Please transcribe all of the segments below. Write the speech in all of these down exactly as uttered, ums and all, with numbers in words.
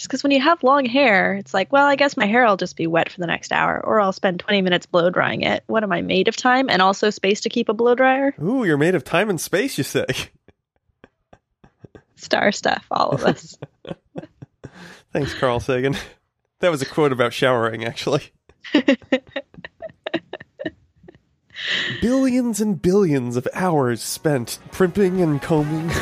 Just because when you have long hair, it's like, well, I guess my hair will just be wet for the next hour, or I'll spend twenty minutes blow drying it. What am I, made of time and also space to keep a blow dryer? Ooh, you're made of time and space, you say? Star stuff, all of us. Thanks, Carl Sagan. That was a quote about showering, actually. Billions and billions of hours spent primping and combing.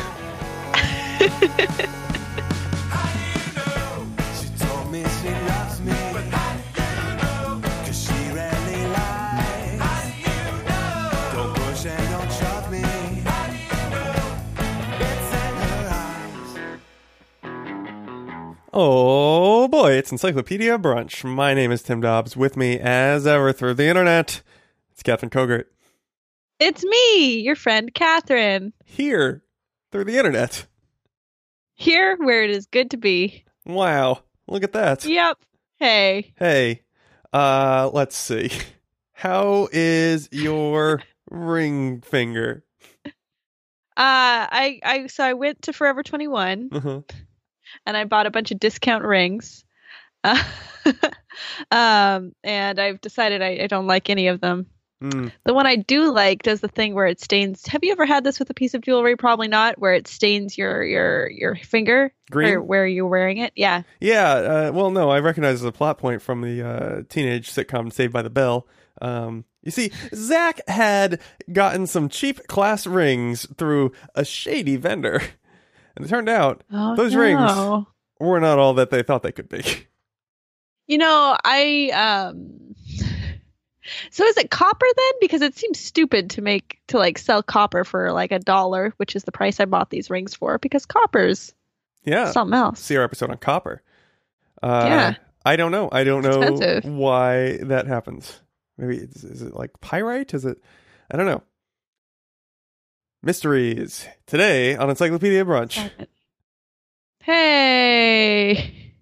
Oh boy, it's Encyclopedia Brunch. My name is Tim Dobbs. With me, as ever, through the internet, it's Catherine Kogert. It's me, your friend Catherine. Here, through the internet. Here, where it is good to be. Wow, look at that. Yep. Hey. Hey, uh, let's see. How is your ring finger? Uh, I, I, so I went to Forever twenty-one. Uh-huh. And I bought a bunch of discount rings. Uh, um, and I've decided I, I don't like any of them. Mm. The one I do like does the thing where it stains. Have you ever had this with a piece of jewelry? Probably not. Where it stains your your your finger. Green? Or where you're wearing it. Yeah. Yeah. Uh, well, no, I recognize the plot point from the uh, teenage sitcom Saved by the Bell. Um, you see, Zach had gotten some cheap class rings through a shady vendor. And it turned out oh, those no. rings were not all that they thought they could be. You know, I um so is it copper then? Because it seems stupid to make to like sell copper for like a dollar, which is the price I bought these rings for, because copper's yeah something else. See our episode on copper. Uh, yeah. I don't know. I don't It's know expensive. why that happens. Maybe it's, is it like pyrite? Is it? I don't know. Mysteries today on Encyclopedia Brunch. Hey.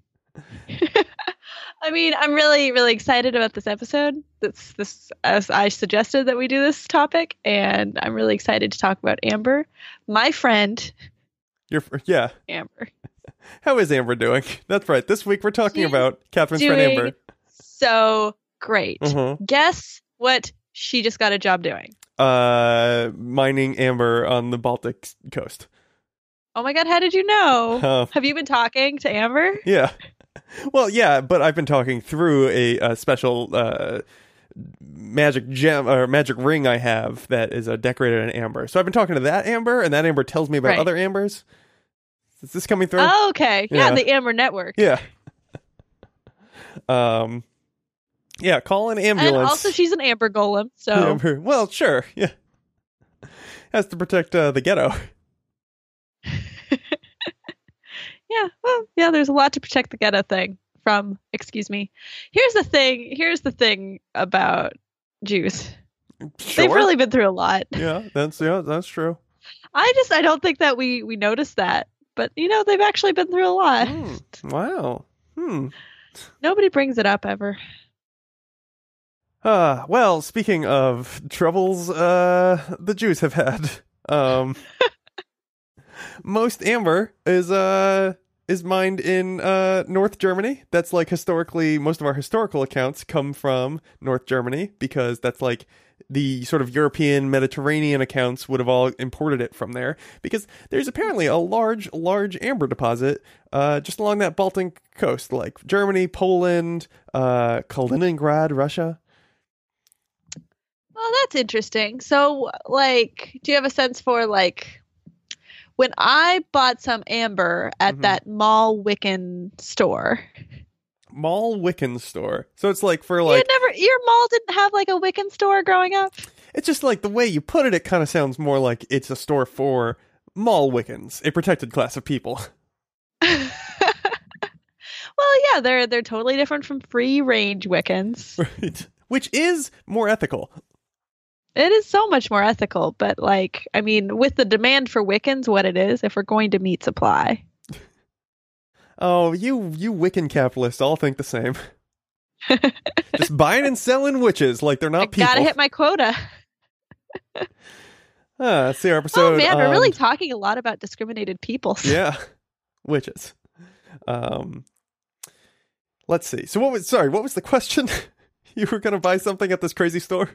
I mean, I'm really, really excited about this episode. This, this, as I suggested that we do this topic, and I'm really excited to talk about Amber, my friend. Your yeah. Amber. How is Amber doing? That's right. This week we're talking She's about Catherine's doing friend Amber. So great. Uh-huh. Guess what she just got a job doing? Uh, mining amber on the Baltic coast. Oh my God, how did you know? Uh, Have you been talking to Amber? Yeah. Well, yeah, but I've been talking through a, a special uh, magic gem or magic ring I have that is uh, decorated in amber. So I've been talking to that Amber, and that Amber tells me about Right. other Ambers. Is this coming through? Oh, okay. Yeah, Yeah. the Amber Network. Yeah. um. Yeah, call an ambulance. And also, she's an Amber Golem, so Amber. Well, sure. Yeah. Has to protect uh, the ghetto. yeah. Well, yeah. There's a lot to protect the ghetto thing from. Excuse me. Here's the thing. Here's the thing about Jews. Sure. They've really been through a lot. Yeah, that's yeah, that's true. I just I don't think that we we noticed that, but you know they've actually been through a lot. Mm, wow. Hmm. Nobody brings it up ever. Uh, well, speaking of troubles, uh, the Jews have had, um, most amber is, uh, is mined in, uh, North Germany. That's like historically, most of our historical accounts come from North Germany because that's like the sort of European Mediterranean accounts would have all imported it from there because there's apparently a large, large amber deposit, uh, just along that Baltic coast, like Germany, Poland, uh, Kaliningrad, Russia. Well, that's interesting. So, like, do you have a sense for, like, when I bought some amber at Mhm. that Mall Wiccan store? Mall Wiccan store. So it's like for you like, never, your mall didn't have, like, a Wiccan store growing up? it's just like the way you put it, it kind of sounds more like it's a store for mall Wiccans, a protected class of people. Well, yeah, they're they're totally different from free range Wiccans. Right. Which is more ethical. It is so much more ethical, but like, I mean, with the demand for Wiccans, what it is, if we're going to meet supply. Oh, you you Wiccan capitalists all think the same. Just buying and selling witches like they're not I people. gotta hit my quota. Ah, let's see our episode. Oh man, we're on- really talking a lot about discriminated peoples. Yeah, witches. Um, let's see. So what was, sorry, what was the question? You were going to buy something at this crazy store?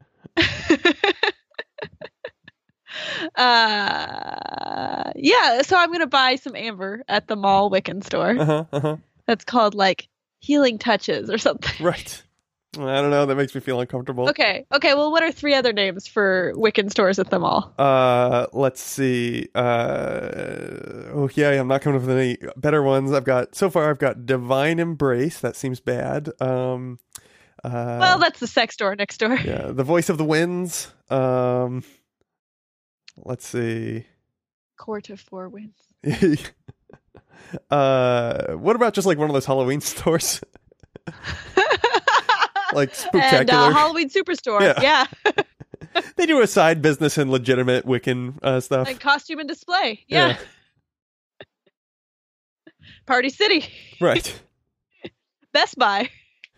uh, yeah, so I'm going to buy some amber at the mall Wiccan store. Uh-huh, uh-huh. That's called like Healing Touches or something. Right. I don't know. That makes me feel uncomfortable. Okay. Okay. Well, what are three other names for Wiccan stores at the mall? Uh, let's see. Uh, oh yeah, I'm not coming up with any better ones. I've got so far. I've got Divine Embrace. That seems bad. Um, uh, well, that's the sex store next door. Yeah, the Voice of the Winds. Um, let's see. Court of Four Winds. uh, what about just like one of those Halloween stores? Like Spooktacular. And uh, Halloween Superstore. Yeah. yeah. They do a side business in legitimate Wiccan uh, stuff. And costume and display. Yeah. yeah. Party City. Right. Best Buy.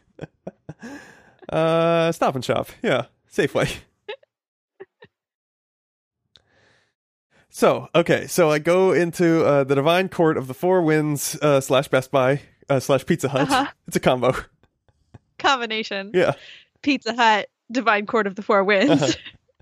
uh, Stop and Shop. Yeah. Safeway. So, okay. So I go into uh, the Divine Court of the Four Winds uh, slash Best Buy uh, slash Pizza Hut. Uh-huh. It's a combo. Combination. Yeah. Pizza Hut, Divine Court of the Four Winds.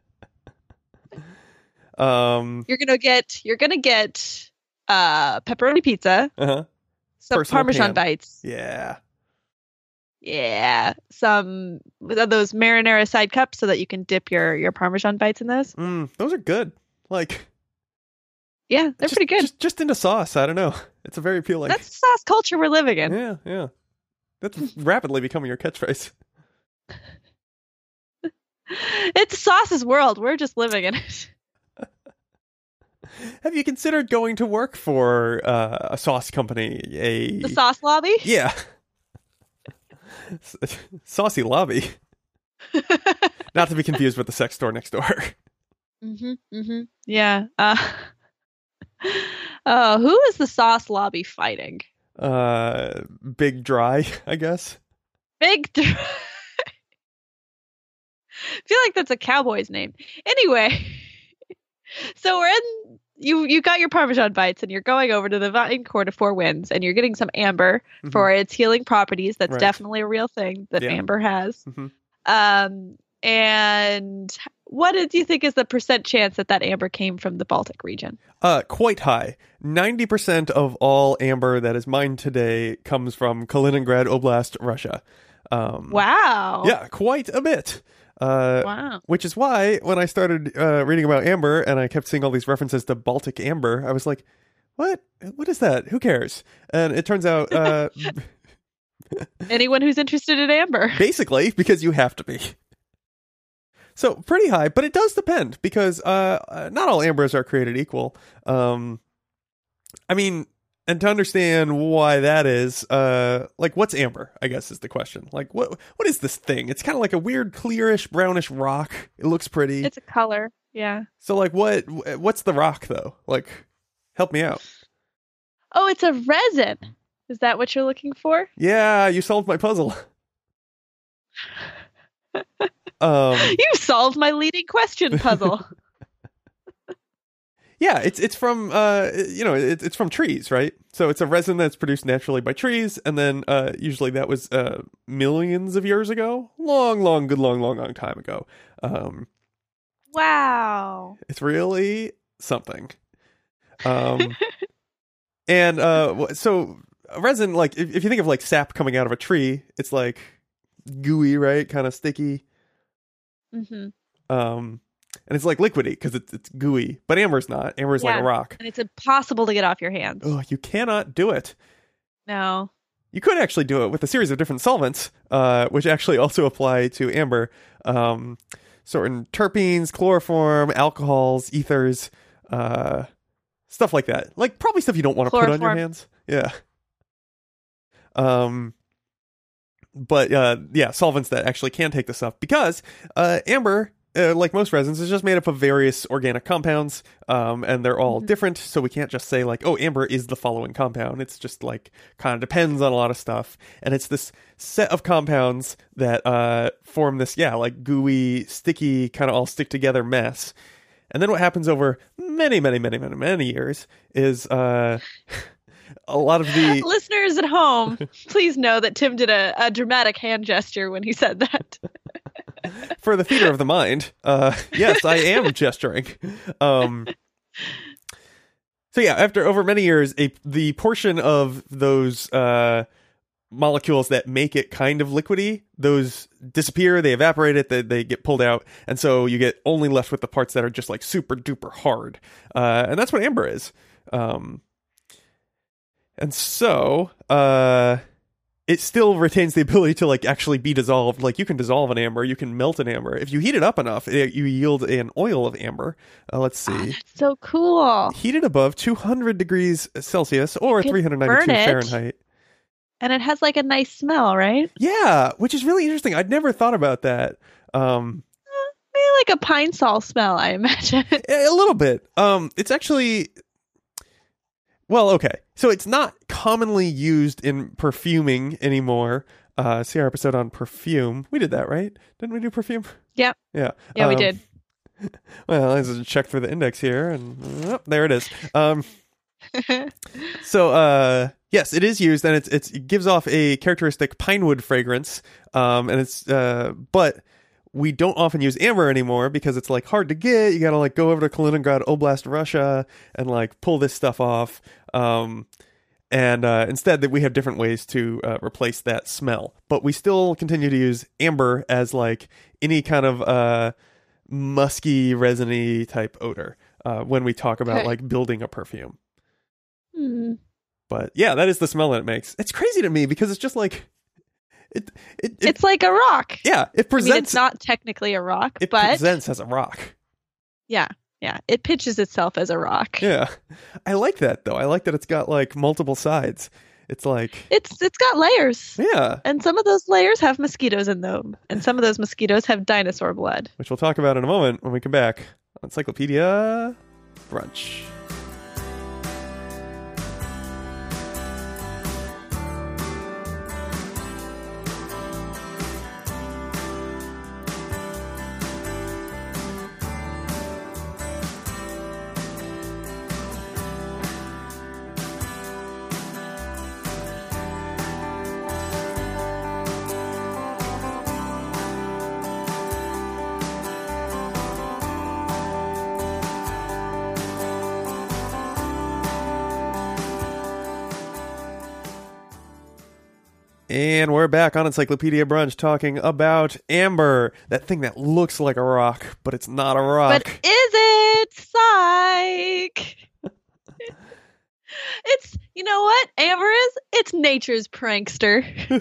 Uh-huh. um, you're gonna get you're gonna get uh pepperoni pizza. Uh-huh. Some Personal Parmesan pan. bites. Yeah. Yeah. Some of those marinara side cups so that you can dip your your Parmesan bites in those. Mm, those are good. Like. Yeah, they're just, pretty good. Just, just into sauce. I don't know. It's a very appealing. That's the sauce culture we're living in. Yeah, yeah. That's rapidly becoming your catchphrase. It's sauce's world. We're just living in it. Have you considered going to work for uh, a sauce company? A the sauce lobby? Yeah. Saucy lobby. Not to be confused with the sex store next door. Mm-hmm. Mm-hmm. Yeah. Uh, uh, who is the sauce lobby fighting? Uh, Big Dry, I guess. Big Dry. I feel like that's a cowboy's name. Anyway, so we're in. You you got your Parmesan bites, and you're going over to the Divine Court of Four Winds, and you're getting some amber mm-hmm. for its healing properties. That's right. Definitely a real thing that yeah. amber has. Mm-hmm. Um, and what did you think is the percent chance that that amber came from the Baltic region? Uh, quite high. ninety percent of all amber that is mined today comes from Kaliningrad Oblast, Russia. Um, wow. Yeah, quite a bit. Uh, wow. Which is why when I started uh, reading about amber and I kept seeing all these references to Baltic amber, I was like, what? What is that? Who cares? And it turns out... Uh, anyone who's interested in amber. Basically, because you have to be. So pretty high, but it does depend because uh, not all ambers are created equal. Um, I mean, and to understand why that is, uh, like, what's amber? I guess is the question. Like, what what is this thing? It's kind of like a weird clearish brownish rock. It looks pretty. It's a color, yeah. So, like, what what's the rock though? Like, help me out. Oh, it's a resin. Is that what you're looking for? Yeah, you solved my puzzle. Um, you solved my leading question puzzle. Yeah, it's it's from uh you know it's it's from trees, right? So it's a resin that's produced naturally by trees, and then uh usually that was uh millions of years ago, long, long, good, long, long, long time ago. Um, wow, it's really something. Um, and uh, so resin, like if, if you think of like sap coming out of a tree, it's like gooey, right? Kind of sticky. Mm-hmm. Um, and it's like liquidy because it's it's gooey, but amber's not. Amber's yeah. like a rock, and it's impossible to get off your hands. Oh, you cannot do it. No, you could actually do it with a series of different solvents, uh, which actually also apply to amber. Um, certain terpenes, chloroform, alcohols, ethers, uh, stuff like that. Like probably stuff you don't want to put on your hands. Yeah. Um. But, uh, yeah, solvents that actually can take the stuff because, uh, amber, uh, like most resins, is just made up of various organic compounds, um, and they're all mm-hmm. different, so we can't just say, like, oh, amber is the following compound. It's just, like, kind of depends on a lot of stuff, and it's this set of compounds that, uh, form this, yeah, like, gooey, sticky, kind of all stick-together mess. And then what happens over many, many, many, many, many years is, uh... a lot of the listeners at home, please know that Tim did a, a dramatic hand gesture when he said that. For the theater of the mind, uh, yes, I am gesturing. Um, so yeah, after over many years, a the portion of those uh, molecules that make it kind of liquidy, those disappear, they evaporate it, they, they get pulled out, and so you get only left with the parts that are just like super duper hard, uh, and that's what amber is. Um, and so, uh, it still retains the ability to like actually be dissolved. Like you can dissolve an amber, you can melt an amber. If you heat it up enough, it, you yield an oil of amber. Uh, let's see. Oh, that's so cool. Heated above two hundred degrees Celsius or three hundred ninety-two Fahrenheit. And it has like a nice smell, right? Yeah, which is really interesting. I'd never thought about that. Um, Maybe like a pine sol smell, I imagine. a little bit. Um, it's actually... Well, okay. So it's not commonly used in perfuming anymore. Uh, see our episode on perfume. We did that, right? Didn't we do perfume? Yep. Yeah. Yeah, um, we did. Well, let's just check through the index here, and oh, there it is. Um, so, uh, yes, it is used, and it's, it's it gives off a characteristic pinewood fragrance. Um, and it's uh, but we don't often use amber anymore because it's like hard to get. You gotta like go over to Kaliningrad Oblast, Russia, and like pull this stuff off. Um, and uh, instead, that we have different ways to uh, replace that smell. But we still continue to use amber as like any kind of uh, musky, resiny type odor uh, when we talk about Okay. like building a perfume. Hmm. But yeah, that is the smell that it makes. It's crazy to me because it's just like it. It, it It's like a rock. yeah, it I presents. mean, it's not technically a rock, it but presents as a rock. yeah, yeah, it pitches itself as a rock. Yeah, I like that though. I like that it's got like multiple sides. It's like It's it's got layers, yeah, and some of those layers have mosquitoes in them, and some of those mosquitoes have dinosaur blood. which we'll talk about in a moment when we come back on Encyclopedia Brunch. And we're back on Encyclopedia Brunch talking about amber, that thing that looks like a rock, but it's not a rock. But is it? Psych. It's, you know what amber is? It's nature's prankster.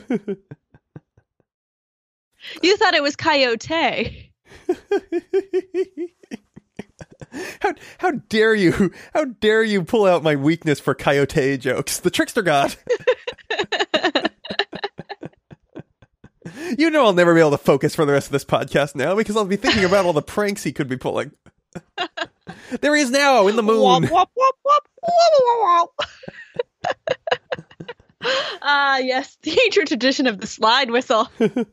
You thought it was coyote. how how dare you? How dare you pull out my weakness for coyote jokes? The trickster god. You know I'll never be able to focus for the rest of this podcast now because I'll be thinking about all the pranks he could be pulling. There he is now in the moon. Wop, wop, wop, wop, wop, wop, wop. Ah, yes, the ancient tradition of the slide whistle.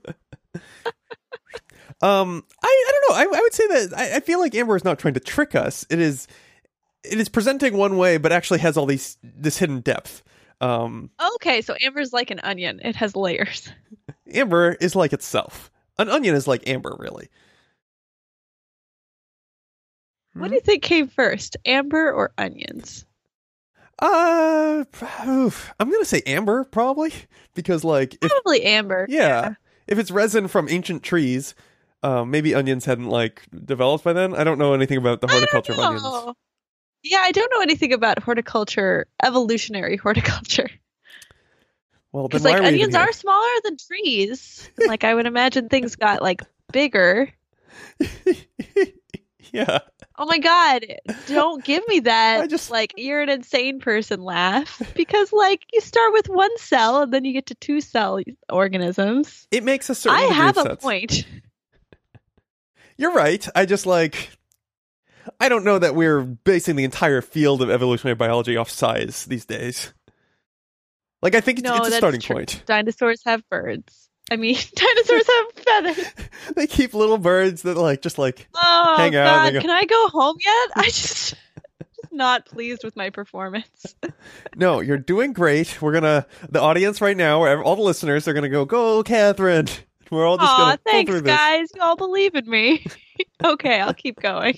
Um, I, I don't know. I, I would say that I, I feel like amber is not trying to trick us. It is, it is presenting one way, but actually has all these this hidden depth. Um, Okay, so amber's like an onion. It has layers. amber is like itself. An onion is like amber, really. What do you think came first, amber or onions? Uh, oof, I'm gonna say amber probably because like if Probably amber. yeah, if it's resin from ancient trees, um, maybe onions hadn't like developed by then. I don't know anything about the horticulture of I don't onions. know. Yeah, I don't know anything about horticulture, evolutionary horticulture. Well, then Because why like are we even onions here? are smaller than trees. Like I would imagine things got like bigger. Yeah. Oh my god, don't give me that I just- like you're an insane person laugh. Because like you start with one cell and then you get to two cell organisms. It makes a certain I degree have of a sense. point. You're right. I just like I don't know that we're basing the entire field of evolutionary biology off size these days. Like I think it's, No, it's a that's starting true. point. Dinosaurs have birds. I mean, dinosaurs have feathers. They keep little birds that like just like Oh Hang out, god, hang out. can I go home yet? I just, just not pleased with my performance. No, you're doing great. We're gonna the audience right now, wherever all the listeners are gonna go, go, Catherine. We're all just Aw, gonna pull thanks, through this. guys. You all believe in me. Okay, I'll keep going.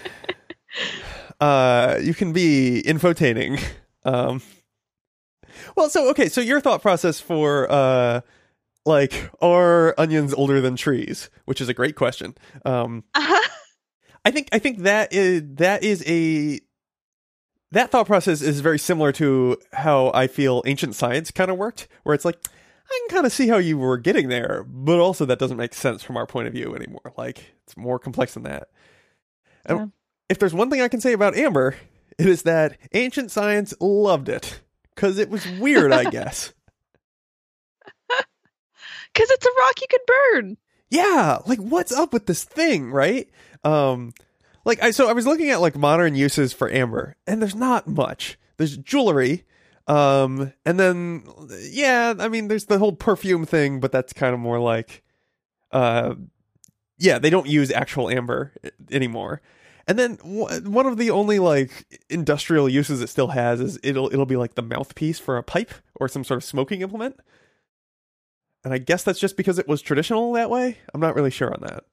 Uh, you can be infotaining. Um, well, so okay, so your thought process for uh, like, are onions older than trees? Which is a great question. Um, Uh-huh. I think I think that is that is a that thought process is very similar to how I feel ancient science kind of worked, where it's like, I can kind of see how you were getting there, but also that doesn't make sense from our point of view anymore. Like, it's more complex than that. And Yeah. if there's one thing I can say about amber, it is that ancient science loved it because it was weird, I guess. Because it's a rock you could burn. Yeah, like what's up with this thing, right? Um, like I so I was looking at like modern uses for amber, and there's not much. There's jewelry, um, and then yeah, I mean, there's the whole perfume thing, but that's kind of more like, uh, yeah, they don't use actual amber anymore. And then w- one of the only like industrial uses it still has is it'll it'll be like the mouthpiece for a pipe or some sort of smoking implement. And I guess that's just because it was traditional that way. I'm not really sure on that.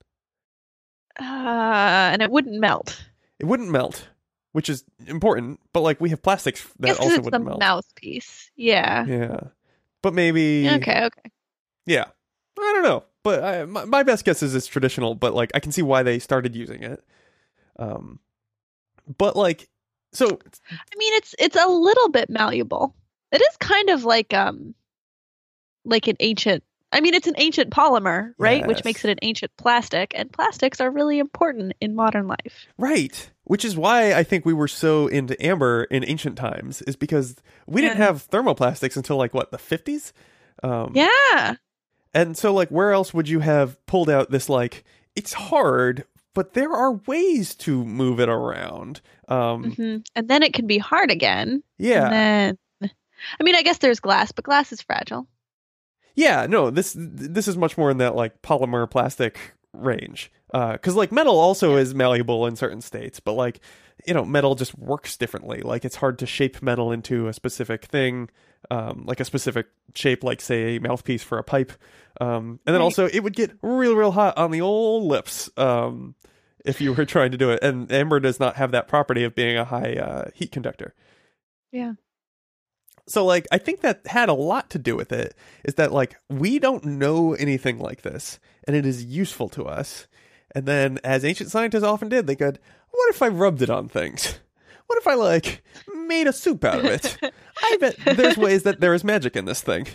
Uh, and it wouldn't melt. It wouldn't melt, which is important. But like we have plastics that Guess 'cause also it's wouldn't the melt. mouthpiece. Yeah. Yeah, but maybe. Okay. Okay. Yeah, I don't know. But I, my, my best guess is it's traditional. But like I can see why they started using it. Um, but like, so I mean, it's it's a little bit malleable. It is kind of like um, like an ancient. I mean, it's an ancient polymer, right? Yes. Which makes it an ancient plastic, and plastics are really important in modern life. right, which is why I think we were so into amber in ancient times, is because we didn't Yeah. have thermoplastics until like what the fifties. Um, Yeah. And so, like, where else would you have pulled out this, like, it's hard, but there are ways to move it around. Um, hmm And then it can be hard again. yeah. And then, I mean, I guess there's glass, but glass is fragile. Yeah, no, this this is much more in that, like, polymer plastic range. Because, like, metal also is malleable in certain states, but, like, you know, metal just works differently. Like, it's hard to shape metal into a specific thing, um, like a specific shape, like, say, a mouthpiece for a pipe. Um, and then Right. also, it would get real, real hot on the old lips um, if you were trying to do it. And amber does not have that property of being a high uh, heat conductor. Yeah. So, like, I think that had a lot to do with it, is that, like, we don't know anything like this, and it is useful to us. And then, as ancient scientists often did, they could, what if I rubbed it on things? What if I, like, made a soup out of it? I bet there's ways that there is magic in this thing.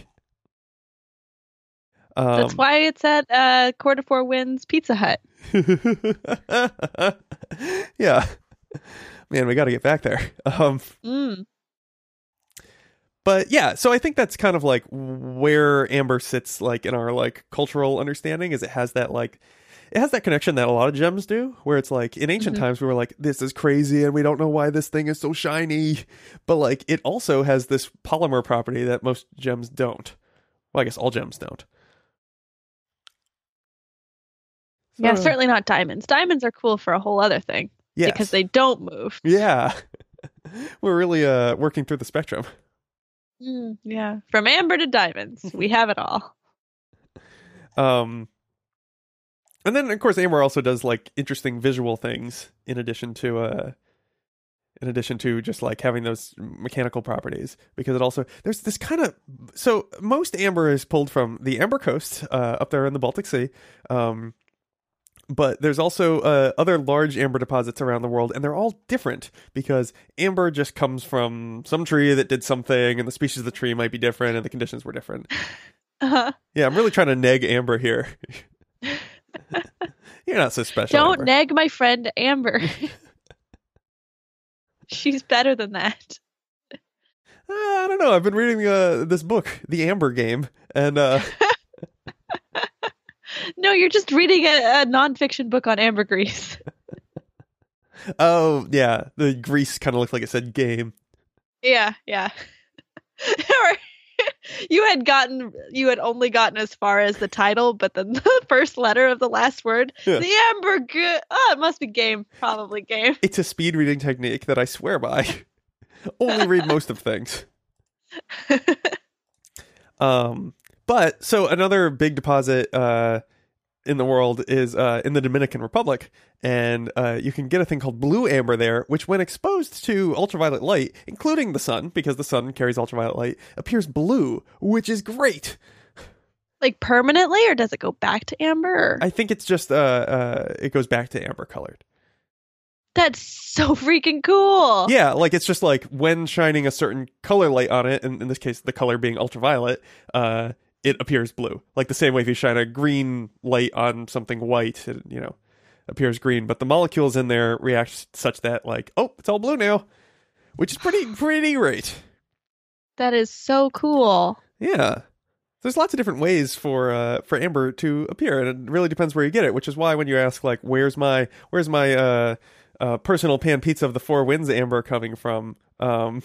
Um, That's why it's at uh, Quarter Four Winds Pizza Hut. yeah. Man, we got to get back there. Um, Mm. But yeah, so I think that's kind of like where amber sits, like in our like cultural understanding, is it has that like it has that connection that a lot of gems do, where it's like in ancient Mhm. times we were like, this is crazy and we don't know why this thing is so shiny, but like it also has this polymer property that most gems don't. Well, I guess all gems don't. Yeah, So, certainly not diamonds. Diamonds are cool for a whole other thing yes. because they don't move. Yeah, we're really uh working through the spectrum. Mm, yeah, from amber to diamonds, we have it all. Um, and then of course amber also does like interesting visual things in addition to uh, in addition to just like having those mechanical properties, because it also there's this kind of so most amber is pulled from the Amber Coast uh, up there in the Baltic Sea. Um, but there's also uh, other large amber deposits around the world, and they're all different because amber just comes from some tree that did something, and the species of the tree might be different, and the conditions were different. Uh, Yeah, I'm really trying to neg amber here. You're not so special. don't Amber. neg my friend Amber. She's better than that. Uh, I don't know. I've been reading uh, this book, The Amber Game, and uh, No, you're just reading a, a nonfiction book on ambergris. oh yeah, the grease kind of looked like it said game. Yeah, yeah. or, You had gotten, you had only gotten as far as the title, but then the first letter of the last word, Yeah. the amber good. Oh, it must be game. Probably game. It's a speed reading technique that I swear by. Only read most of things. Um, but so another big deposit uh, in the world is uh, in the Dominican Republic, and uh, you can get a thing called blue amber there, which when exposed to ultraviolet light, including the sun, because the sun carries ultraviolet light, appears blue, which is great. Like permanently, or does it go back to amber? Or? I think it's just uh, uh, it goes back to amber colored. That's so freaking cool. Yeah, like it's just like when shining a certain color light on it, and in this case, the color being ultraviolet, uh, it appears blue. Like the same way if you shine a green light on something white, it, you know, appears green. But the molecules in there react such that, like, oh, it's all blue now, which is pretty, pretty great. That is so cool. Yeah. There's lots of different ways for uh, for amber to appear, and it really depends where you get it. Which is why when you ask, like, where's my where's my uh, uh, personal pan pizza of the Four Winds amber coming from? Um,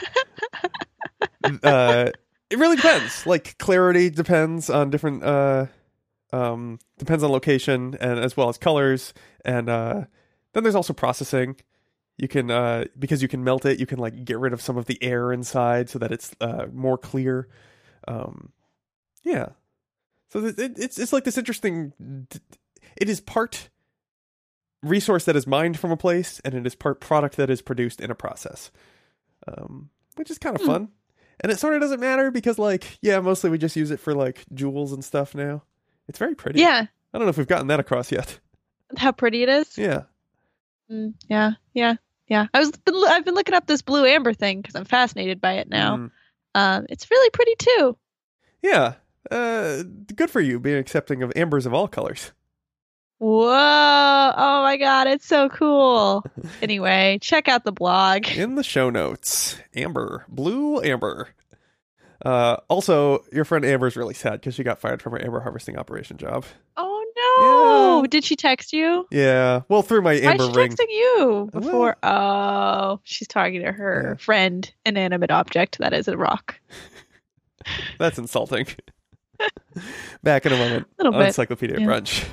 uh, it really depends. Like clarity depends on different uh, um, depends on location and as well as colors, and uh, then there's also processing. You can uh, because you can melt it, you can like get rid of some of the air inside so that it's uh, more clear. Um, yeah, so it, it, it's it's like this interesting. It is part resource that is mined from a place, and it is part product that is produced in a process, um, which is kind of Hmm. fun. And it sort of doesn't matter because, like, yeah, mostly we just use it for like jewels and stuff now. It's very pretty. Yeah. I don't know if we've gotten that across yet. How pretty it is. Yeah. Mm, yeah. Yeah. Yeah. I was I've been looking up this blue amber thing because I'm fascinated by it now. Mm. Um, it's really pretty too. Yeah. Uh, good for you being accepting of ambers of all colors. Whoa. Oh my God. It's so cool. Anyway, check out the blog. In the show notes, Amber, blue Amber. Uh, also, your friend Amber's really sad because she got fired from her amber harvesting operation job. Oh no. Yeah. Did she text you? Yeah, well, through my Why Amber is she ring. texting you Well- before? Oh, she's talking to her Yeah. friend, inanimate object that is a rock. That's insulting. Back in a moment Little on bit. Encyclopedia Yeah. Brunch.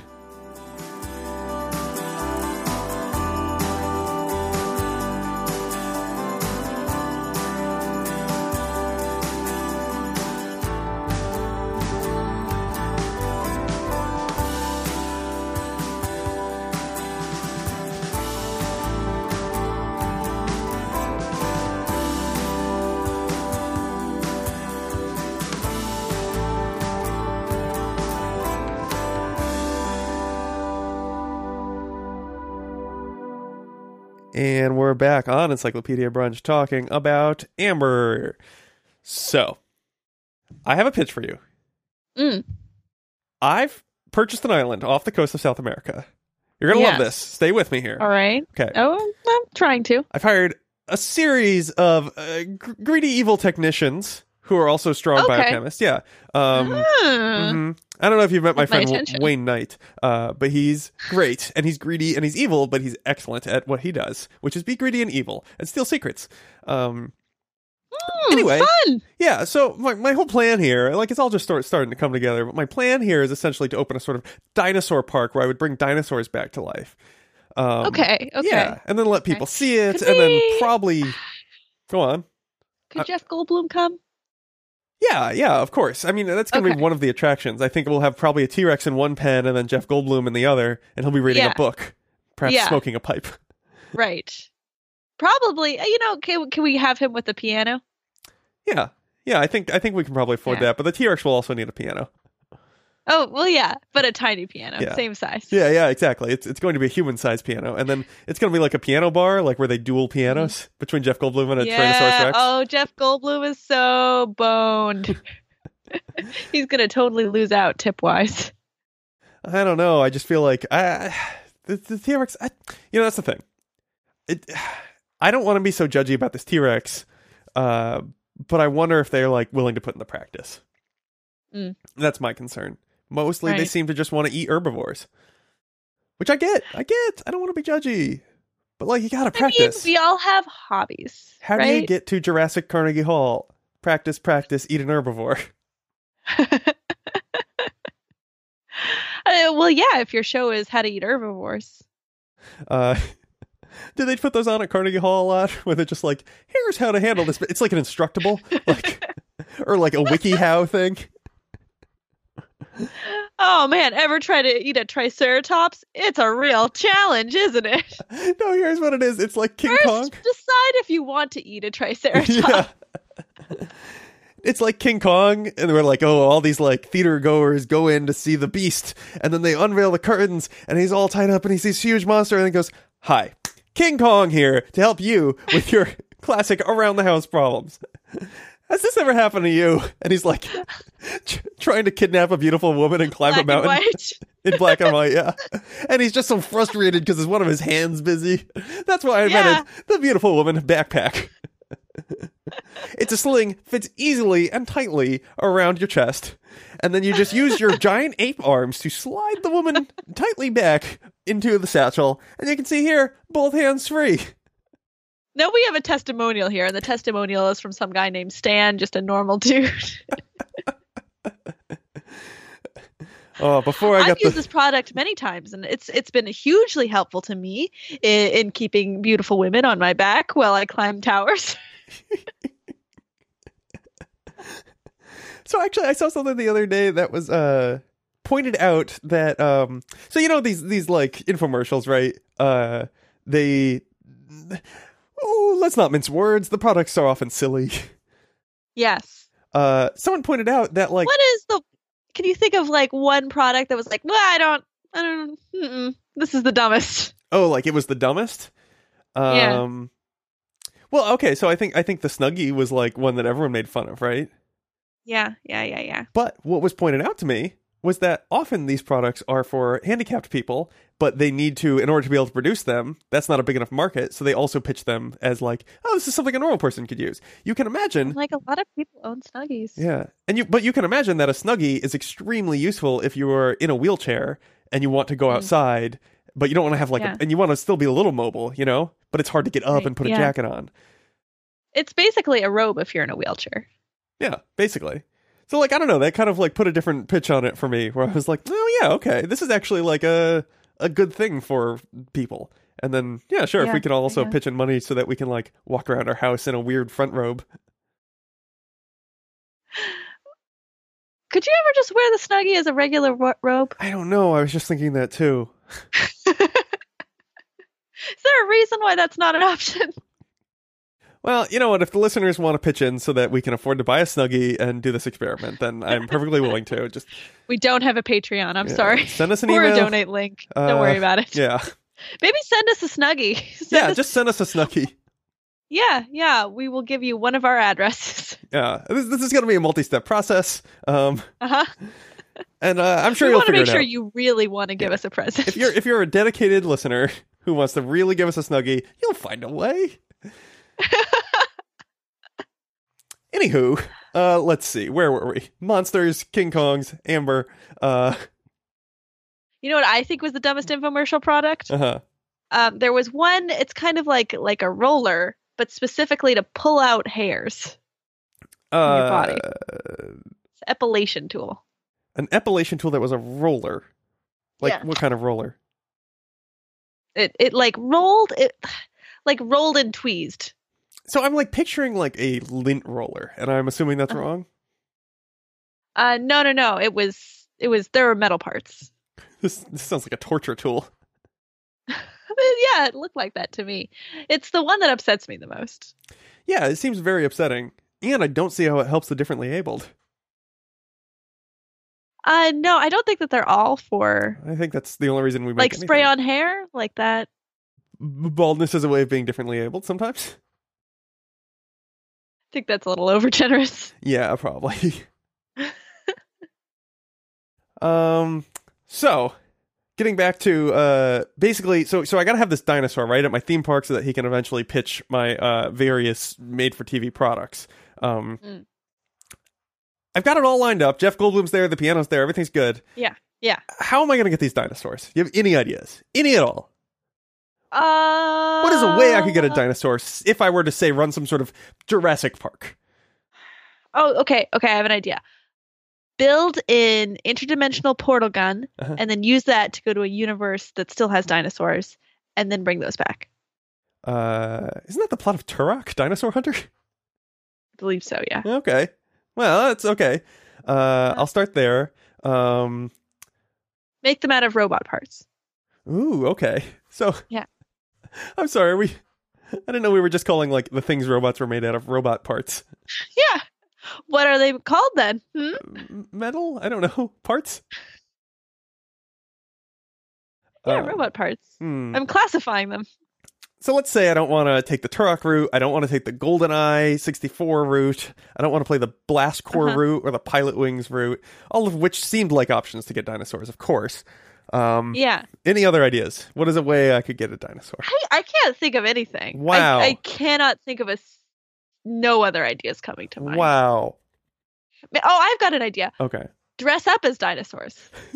And we're back on Encyclopedia Brunch talking about Amber. So, I have a pitch for you. Mm. I've purchased an island off the coast of South America. You're going to love Yes. this. Stay with me here. All right. Okay. Oh, I'm trying to. I've hired a series of uh, gr- greedy evil technicians who are also strong Okay. biochemists. Yeah. Um, Ah. mhm. I don't know if you've met my With my friend W- attention. Wayne Knight, uh, but he's great and he's greedy and he's evil, but he's excellent at what he does, which is be greedy and evil and steal secrets. Um, Mm, Anyway. fun. yeah, so my, my whole plan here, like it's all just start, starting to come together, but my plan here is essentially to open a sort of dinosaur park where I would bring dinosaurs back to life. Um, Okay. Okay. Yeah, and then let people Okay. see it, Could and then we- probably go on. Could Uh, Jeff Goldblum come? Yeah, yeah, of course. I mean, that's going to Okay. be one of the attractions. I think we'll have probably a T-Rex in one pen and then Jeff Goldblum in the other, and he'll be reading Yeah. a book, perhaps Yeah. smoking a pipe. Right. Probably. uh, You know, can, can we have him with the piano? Yeah, yeah, I think I think we can probably afford Yeah. that, but the T-Rex will also need a piano. Oh, well, yeah, but a tiny piano, Yeah. same size. Yeah, yeah, exactly. It's it's going to be a human-sized piano, and then it's going to be like a piano bar, like where they dual pianos between Jeff Goldblum and a Tyrannosaurus Yeah. Rex. Oh, Jeff Goldblum is so boned. He's gonna totally lose out tip wise. I don't know. I just feel like I, the, the T-Rex. I, you know, that's the thing. It. I don't want to be so judgy about this T-Rex, uh, but I wonder if they're like willing to put in the practice. Mm. That's my concern. Mostly, they Right. seem to just want to eat herbivores, which I get. I get. I don't want to be judgy, but like you got to I mean, practice. we all have hobbies. How right? do you get to Jurassic Carnegie Hall? practice, practice, eat an herbivore. Uh, well, yeah, if your show is how to eat herbivores. Uh, do they put those on at Carnegie Hall a lot? Where they're just like, here's how to handle this. It's like an Instructable, like, or like a WikiHow thing. Oh man, ever try to eat a Triceratops? It's a real challenge, isn't it? No, here's what it is. It's like King First, Kong. decide if you want to eat a Triceratops. Yeah. It's like King Kong, and we're like, oh, all these like theater goers go in to see the beast, and then they unveil the curtains, and he's all tied up, and he sees this huge monster, and he goes, "Hi, King Kong here to help you with your classic around the house problems. Has this ever happened to you?" And he's like, tr- trying to kidnap a beautiful woman and climb Black a mountain and white. in black and white, yeah. And he's just so frustrated because one of his hands busy. That's why I Yeah. invented the beautiful woman backpack. It's a sling, fits easily and tightly around your chest, and then you just use your giant ape arms to slide the woman tightly back into the satchel, and you can see here, both hands free. No, we have a testimonial here, and the testimonial is from some guy named Stan, just a normal dude. Oh, before I I've got used the... this product many times, and it's it's been hugely helpful to me in, in keeping beautiful women on my back while I climb towers. So actually, I saw something the other day that was uh pointed out that um so you know these these like infomercials, right? Uh they oh let's not mince words. The products are often silly. Yes. Uh, someone pointed out that like What is the? Can you think of like one product that was like, well, I don't, I don't. Mm-mm, this is the dumbest. oh like it was the dumbest. Yeah. Um, well, okay, so I think I think the Snuggie was like one that everyone made fun of, right? Yeah, yeah, yeah, yeah. But what was pointed out to me was that often these products are for handicapped people, but they need to, in order to be able to produce them, that's not a big enough market, so they also pitch them as like, oh, this is something a normal person could use. You can imagine... Like a lot of people own Snuggies. Yeah, and you, but you can imagine that a Snuggie is extremely useful if you are in a wheelchair and you want to go Mm. outside, but you don't want to have like, Yeah. a, and you want to still be a little mobile, you know? But it's hard to get up Right, and put a yeah. jacket on. It's basically a robe if you're in a wheelchair. Yeah, basically. So, like, I don't know, that kind of, like, put a different pitch on it for me, where I was like, oh, yeah, okay, this is actually, like, a a good thing for people. And then, yeah, sure, if Yeah, we can also yeah. pitch in money so that we can, like, walk around our house in a weird front robe. Could you ever just wear the Snuggie as a regular ro- robe? I don't know, I was just thinking that, too. Is there a reason why that's not an option? Well, you know what, if the listeners want to pitch in so that we can afford to buy a Snuggie and do this experiment, then I'm perfectly willing to. Just We don't have a Patreon. I'm yeah, sorry. send us an Or email. a donate link. Uh, Don't worry about it. Yeah, Maybe send us a Snuggie. Send yeah, us- just send us a Snuggie. yeah, yeah. We will give you one of our addresses. Yeah, this, this is going to be a multi-step process, um, Uh huh. and uh, I'm sure We you'll want to figure make it sure out. you really want to give us a present. If you're if you're a dedicated listener who wants to really give us a Snuggie, you'll find a way. Anywho, uh, let's see, where were we? Monsters, King Kongs, Amber. Uh, You know what I think was the dumbest infomercial product? uh-huh. Um, there was one. It's kind of like like a roller, but specifically to pull out hairs. Uh, your body. It's an epilation tool. An epilation tool that was a roller. Like Yeah. what kind of roller? It it like rolled it, like rolled and tweezed. So I'm like picturing like a lint roller, and I'm assuming that's Uh-huh. wrong. Uh, no, no, no. It was it was there were metal parts. This this sounds like a torture tool. Yeah, it looked like that to me. It's the one that upsets me the most. Yeah, it seems very upsetting, and I don't see how it helps the differently abled. Uh, no, I don't think that they're all for I think that's the only reason we make like anything. spray on hair like that. B- Baldness is a way of being differently abled sometimes. I think that's a little over generous. Yeah, probably. um, so getting back to uh, basically, so so I gotta have this dinosaur right at my theme park so that he can eventually pitch my uh various made-for-T V products. Um, Mm. I've got it all lined up. Jeff Goldblum's there, the piano's there, everything's good. Yeah, yeah. How am I gonna get these dinosaurs? You have any ideas? Any at all? Uh, What is a way I could get a dinosaur s- if I were to say run some sort of Jurassic Park? Oh, okay, okay. I have an idea. Build an interdimensional portal gun, Uh-huh. and then use that to go to a universe that still has dinosaurs, and then bring those back. Uh, isn't that the plot of Turok, Dinosaur Hunter? I believe so. Yeah. Okay. Well, that's okay. Uh, I'll start there. Um, Make them out of robot parts. ooh, okay. So, Yeah. I'm sorry. We, I didn't know we were just calling like the things robots were made out of robot parts. Yeah. What are they called then? Hmm? M- Metal? I don't know. Parts? Yeah, Uh, robot parts. hmm. I'm classifying them. So let's say I don't want to take the Turok route. I don't want to take the GoldenEye sixty-four route. I don't want to play the Blast Core Uh-huh. route or the Pilot Wings route, all of which seemed like options to get dinosaurs, of course. Um, Yeah. Any other ideas? What is a way I could get a dinosaur? I, I can't think of anything. Wow. I, I cannot think of a s- no other ideas coming to mind. Wow. Oh, I've got an idea. Okay. Dress up as dinosaurs.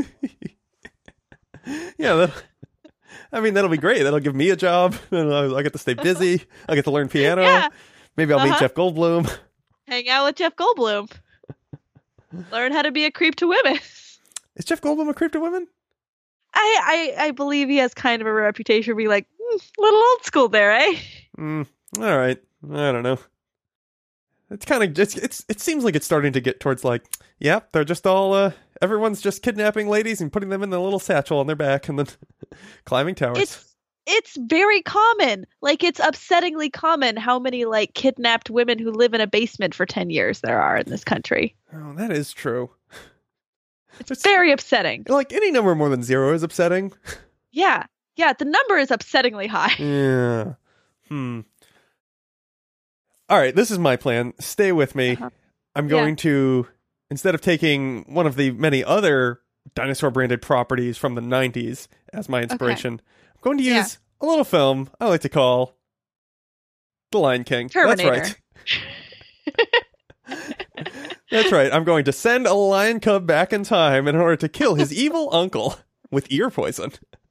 Yeah, that, I mean, that'll be great. That'll give me a job. I'll get to stay busy. I'll get to learn piano. Yeah. Maybe I'll meet Uh-huh. Jeff Goldblum. Hang out with Jeff Goldblum. Learn how to be a creep to women. Is Jeff Goldblum a creep to women? I, I, I believe he has kind of a reputation for being like, mm, little old school there, eh? Mm, all right. I don't know. It's kind of it's, it's it seems like it's starting to get towards like, yeah, they're just all uh everyone's just kidnapping ladies and putting them in the little satchel on their back and then climbing towers. It's it's very common. Like, it's upsettingly common how many like kidnapped women who live in a basement for ten years there are in this country. Oh, that is true. It's, it's very upsetting. Like any number more than zero is upsetting. Yeah. Yeah, the number is upsettingly high. Yeah. Hmm. All right, this is my plan. Stay with me. Uh-huh. I'm going yeah. to, instead of taking one of the many other dinosaur branded properties from the nineties as my inspiration, okay. I'm going to use yeah. a little film I like to call The Lion King. Terminator. That's right. That's right. I'm going to send a lion cub back in time in order to kill his evil uncle with ear poison.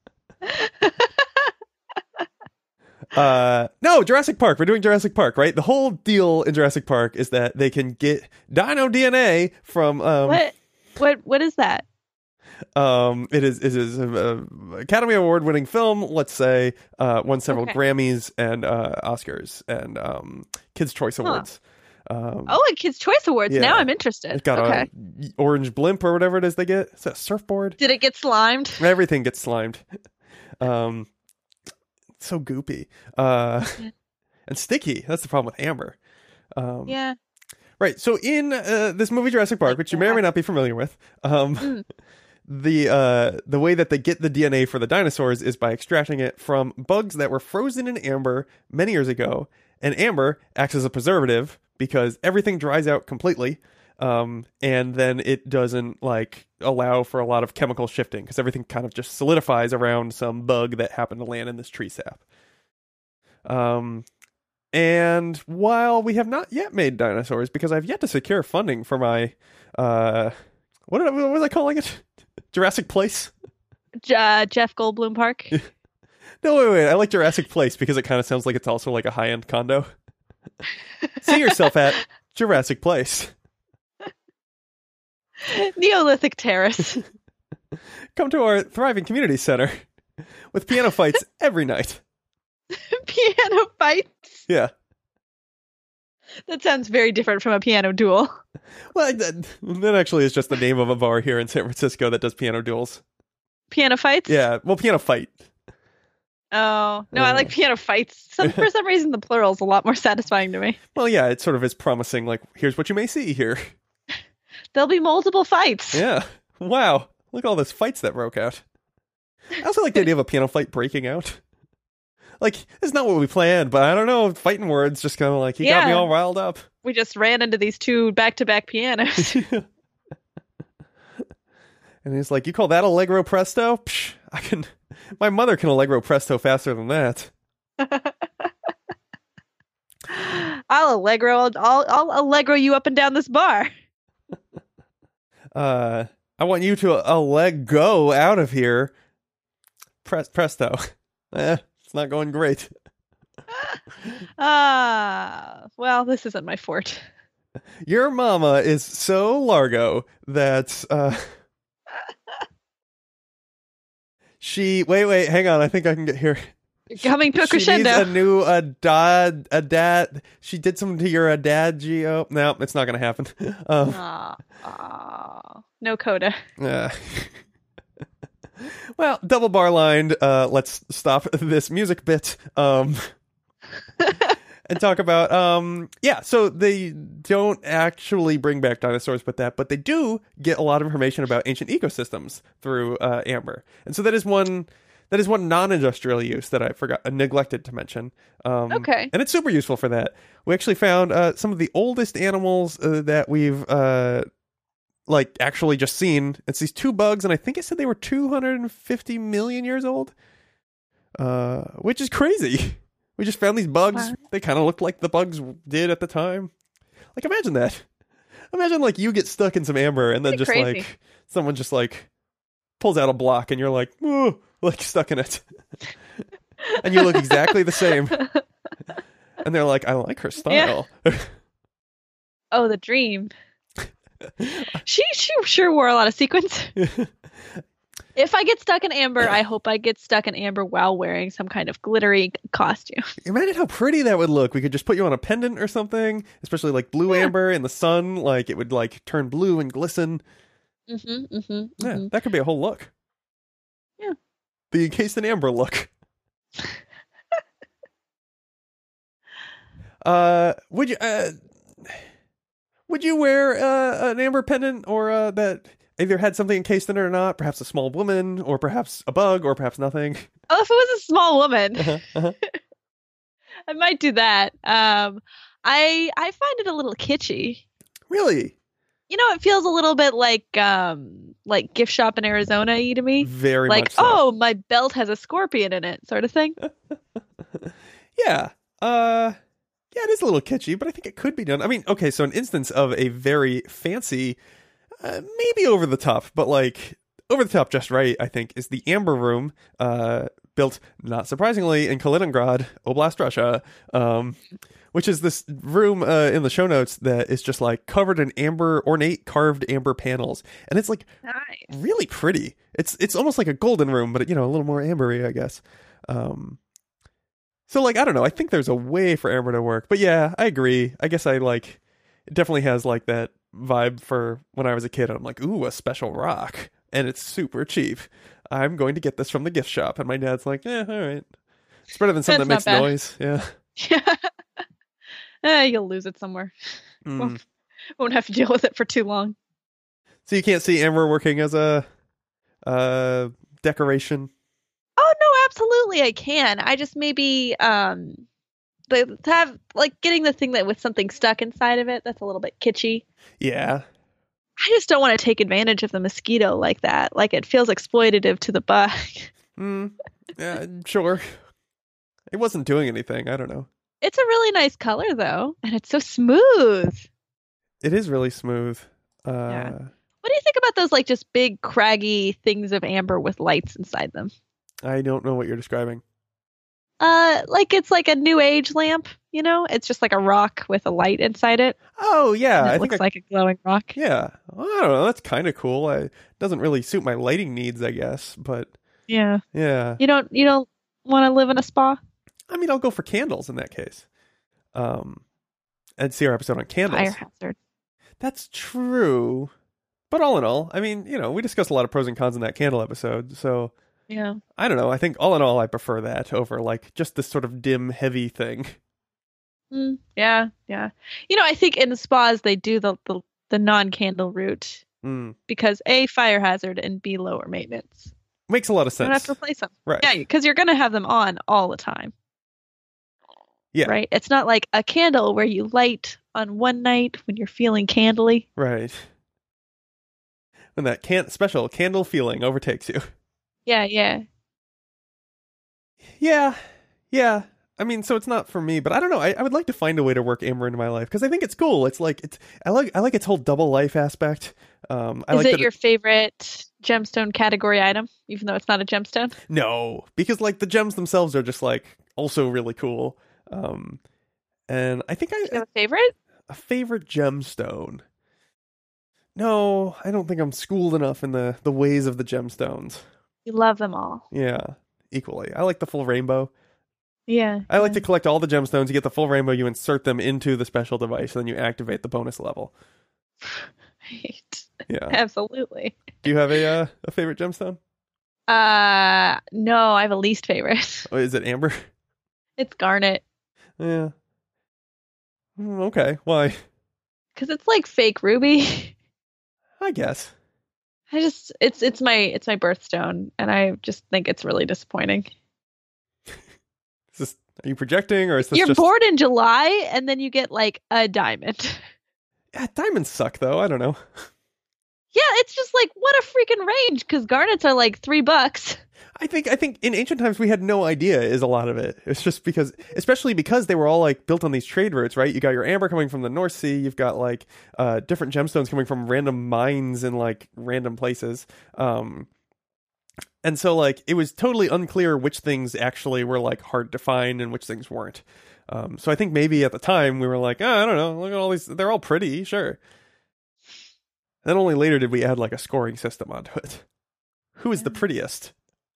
Uh, no, Jurassic Park. We're doing Jurassic Park, right? The whole deal in Jurassic Park is that they can get dino D N A from um, what? What? What is that? Um, it is it is a, a Academy Award winning film. Let's say uh, won several okay. Grammys and uh, Oscars and um, Kids Choice Awards. Huh. Um, oh, and Kids Choice Awards. Yeah. Now I'm interested. It got okay. a orange blimp or whatever it is they get. Is that a surfboard? Did it get slimed? Everything gets slimed. Um. So goopy uh and sticky. That's the problem with Amber. Um yeah right, so in uh, this movie Jurassic Park, which you may or may not be familiar with, um mm. the uh the way that they get the D N A for the dinosaurs is by extracting it from bugs that were frozen in amber many years ago, and amber acts as a preservative because everything dries out completely. Um, and then it doesn't like allow for a lot of chemical shifting because everything kind of just solidifies around some bug that happened to land in this tree sap. Um, and while we have not yet made dinosaurs, because I've yet to secure funding for my, uh, what, did I, what was I calling it? Jurassic Place? Uh, Jeff Goldblum Park? No, wait, wait. I like Jurassic Place because it kind of sounds like it's also like a high-end condo. See yourself at Jurassic Place. Neolithic Terrace. Come to our thriving community center with piano fights every night. Piano fights? Yeah. That sounds very different from a piano duel. Well, that, that actually is just the name of a bar here in San Francisco that does piano duels. Piano fights? Yeah, well, piano fight. Oh, no, uh, I like piano fights. Some, for some reason, the plural is a lot more satisfying to me. Well, yeah, it sort of is promising, like, here's what you may see here. There'll be multiple fights. Yeah. Wow. Look at all those fights that broke out. I also like the idea of a piano fight breaking out. Like, it's not what we planned, but I don't know, fighting words just kind of like, he yeah. got me all riled up. We just ran into these two back-to-back pianos. And he's like, you call that Allegro Presto? Psh, I can, my mother can Allegro Presto faster than that. I'll Allegro, I'll, I'll, I'll Allegro you up and down this bar. Uh, I want you to a leg go out of here. Press presto. Eh, it's not going great. Ah, uh, well, this isn't my fort. Your mama is so Largo that uh, she. Wait, wait, hang on. I think I can get here. Coming to a She crescendo. needs a new a dad a dad. She did something to your adagio. No, it's not gonna happen. Um, Aw, aw. No coda. uh, well, double bar lined. Uh, let's stop this music bit. Um, and talk about um, yeah. So they don't actually bring back dinosaurs with that, but they do get a lot of information about ancient ecosystems through uh, Amber, and so that is one. That is one non-industrial use that I forgot, uh, neglected to mention. Um, Okay. And it's super useful for that. We actually found uh, some of the oldest animals uh, that we've, uh, like, actually just seen. It's these two bugs, and I think it said they were two hundred fifty million years old, uh, which is crazy. We just found these bugs. Wow. They kind of looked like the bugs did at the time. Like, imagine that. Imagine, like, you get stuck in some amber, and then Pretty just, crazy. like, someone just, like, pulls out a block, and you're like, ooh. Like stuck in it. And you look exactly the same. And they're like, I like her style. Yeah. Oh, the dream. she she sure wore a lot of sequins. If I get stuck in amber, I hope I get stuck in amber while wearing some kind of glittery costume. Imagine how pretty that would look. We could just put you on a pendant or something, especially like blue Yeah. amber in the sun. Like it would like turn blue and glisten. Mm-hmm, mm-hmm, Yeah, mm-hmm. that could be a whole look. Yeah. The encased in amber look. uh, would you uh, would you wear uh, an amber pendant or uh, that either had something encased in it or not? Perhaps a small woman, or perhaps a bug, or perhaps nothing. Oh, if it was a small woman, Uh-huh, uh-huh. I might do that. Um, I I find it a little kitschy. Really, You know, it feels a little bit like um like gift shop in Arizona-y to me. very Like, much so. oh, my belt has a scorpion in it, sort of thing. Yeah. Uh yeah, it is a little kitschy, but I think it could be done. I mean, okay, so an instance of a very fancy, uh, maybe over the top, but like over the top just right, I think, is the Amber Room, uh, built, not surprisingly, in Kaliningrad, Oblast, Russia, um, which is this room uh, in the show notes that is just like covered in amber, ornate carved amber panels. And it's like Nice. really pretty. It's it's almost like a golden room, but you know, a little more ambery, I guess. Um, so like I don't know. I think there's a way for amber to work, but yeah, I agree. I guess I like it definitely has like that vibe for when I was a kid. And I'm like, ooh, a special rock, and it's super cheap. I'm going to get this from the gift shop, and my dad's like, yeah, all right. It's better than something That's that not makes bad. noise. Yeah. Yeah. Eh, you'll lose it somewhere. Mm. Won't, won't have to deal with it for too long. So you can't see amber working as a uh, decoration. Oh no, absolutely I can. I just maybe um the to have like getting the thing that with something stuck inside of it, that's a little bit kitschy. Yeah. I just don't want to take advantage of the mosquito like that. Like it feels exploitative to the bug. Mm. Yeah, sure. It wasn't doing anything. I don't know. It's a really nice color though, and it's so smooth. It is really smooth. Uh, Yeah. What do you think about those like just big craggy things of amber with lights inside them? I don't know what you're describing. Uh, like it's like a new age lamp, you know? It's just like a rock with a light inside it. Oh, yeah. and it I looks think I, like a glowing rock. yeah. Well, I don't know. That's kind of cool. I, it doesn't really suit my lighting needs, I guess. But Yeah. yeah. You don't you don't want to live in a spa? I mean, I'll go for candles in that case. Um, and see our episode on candles. Fire hazard. That's true. But all in all, I mean, you know, we discussed a lot of pros and cons in that candle episode. So Yeah. I don't know. I think all in all, I prefer that over like just this sort of dim, heavy thing. Mm, yeah, yeah. You know, I think in spas they do the the, the non-candle route Mm. because A, fire hazard, and B, lower maintenance. Makes a lot of You don't have sense. to replace them. Right. Yeah, because you're going to have them on all the time. Yeah. Right? It's not like a candle where you light on one night when you're feeling candly. Right. When that can- special candle feeling overtakes you. Yeah, yeah. Yeah. Yeah. I mean, so it's not for me, but I don't know. I, I would like to find a way to work amber into my life because I think it's cool. It's like it's I like I like its whole double life aspect. Um, I Is like it that your favorite gemstone category item, even though it's not a gemstone? No, because like the gems themselves are just like also really cool. Um, and I think Do you I have a favorite? A favorite gemstone. No, I don't think I'm schooled enough in the, the ways of the gemstones. You love them all. Yeah, equally. I like the full rainbow. Yeah. I like to collect all the gemstones. You get the full rainbow, you insert them into the special device, and then you activate the bonus level. Right. Yeah. Absolutely. Do you have a uh, a favorite gemstone? Uh, no, I have a least favorite. Oh, is it amber? It's garnet. Yeah. Mm, okay. Why? Because it's like fake ruby. I guess. I just it's it's my it's my birthstone, and I just think it's really disappointing. Is this, are you projecting, or is this You're just... born in July, and then you get like a diamond. Yeah, diamonds suck, though. I don't know. Yeah, it's just like, what a freaking range, because garnets are like three bucks. I think I think in ancient times we had no idea is a lot of it. It's just because, especially because they were all like built on these trade routes, right? You got your amber coming from the North Sea. You've got like uh, different gemstones coming from random mines in like random places. Um, and so like it was totally unclear which things actually were like hard to find and which things weren't. Um, so I think maybe at the time we were like, oh, I don't know, look at all these. They're all pretty, sure. And then only later did we add like a scoring system onto it. Who is the prettiest?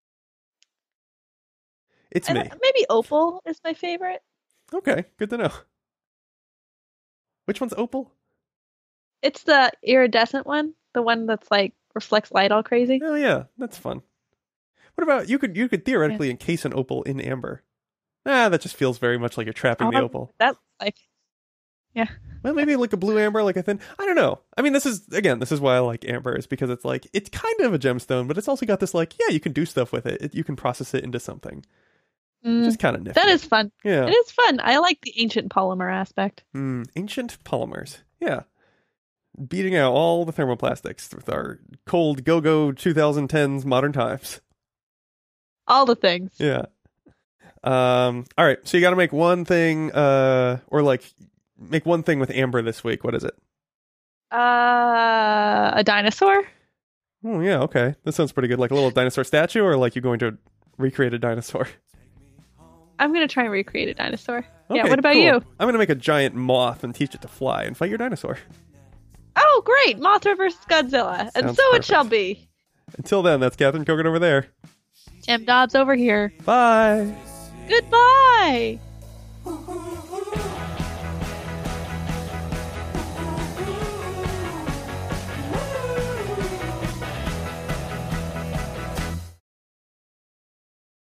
It's me. Maybe opal is my favorite. Okay, good to know. Which one's opal? It's the iridescent one, the one that's like reflects light all crazy. Oh yeah, that's fun. What about you? Could you could theoretically yeah. encase an opal in amber? Ah, that just feels very much like you're trapping oh, the opal. That's like, yeah. Well, maybe like a blue amber, like a thin. I don't know. I mean, this is again, this is why I like amber, is because it's like it's kind of a gemstone, but it's also got this like, yeah, you can do stuff with it. it you can process it into something. Mm, Which is kind of nifty. That is fun. Yeah, it is fun. I like the ancient polymer aspect. Mm, ancient polymers. Yeah, beating out all the thermoplastics with our cold go-go twenty tens modern times. All the things. Yeah. Um. All right. So you got to make one thing, uh, or like make one thing with amber this week. What is it? Uh, a dinosaur. Oh yeah. Okay. That sounds pretty good. Like a little dinosaur statue, or like you're going to recreate a dinosaur. I'm gonna try and recreate a dinosaur. Okay, yeah. What about cool. you? I'm gonna make a giant moth and teach it to fly and fight your dinosaur. Oh, great! Mothra versus Godzilla, Sounds and so perfect. it shall be. Until then, that's Catherine Kogan over there. Jim Dobbs over here. Bye. Goodbye.